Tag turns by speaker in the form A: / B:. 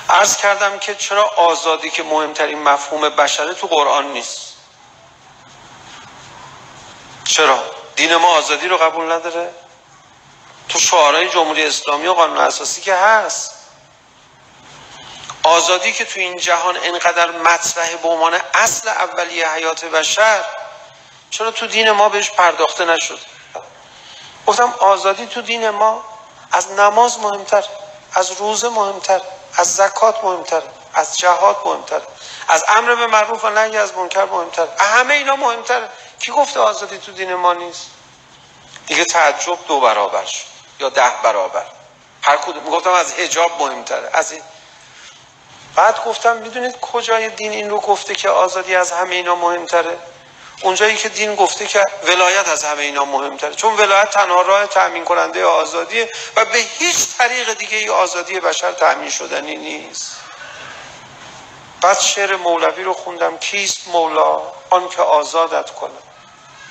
A: عرض کردم که چرا آزادی که مهمترین مفهوم بشره تو قرآن نیست؟ چرا؟ دین ما آزادی رو قبول نداره؟ تو شعارهای جمهوری اسلامی و قانون اساسی که هست. آزادی که تو این جهان اینقدر مطرحه به عنوان اصل اولیه حیات بشر، چرا تو دین ما بهش پرداخته نشد؟ گفتم آزادی تو دین ما از نماز مهمتر، از روزه مهمتر، از زکات مهمتر، از جهاد مهمتر، از امر به معروف و نهی از منکر مهمتر. همه اینا مهمتر. کی گفته آزادی تو دین ما نیست؟ دیگه تعجب 2 برابر شد یا 10 برابر. هر کدوم گفتم از حجاب مهمتره، از این. بعد گفتم میدونید کجای دین این رو گفته که آزادی از همه اینا مهمتره؟ اونجایی که دین گفته که ولایت از همه اینا مهمتره، چون ولایت تنها راه تأمین کننده آزادیه و به هیچ طریق دیگه ای آزادی بشر تأمین شدنی نیست. بعد شعر مولوی رو خوندم: کیست مولا آن که آزادت کنه،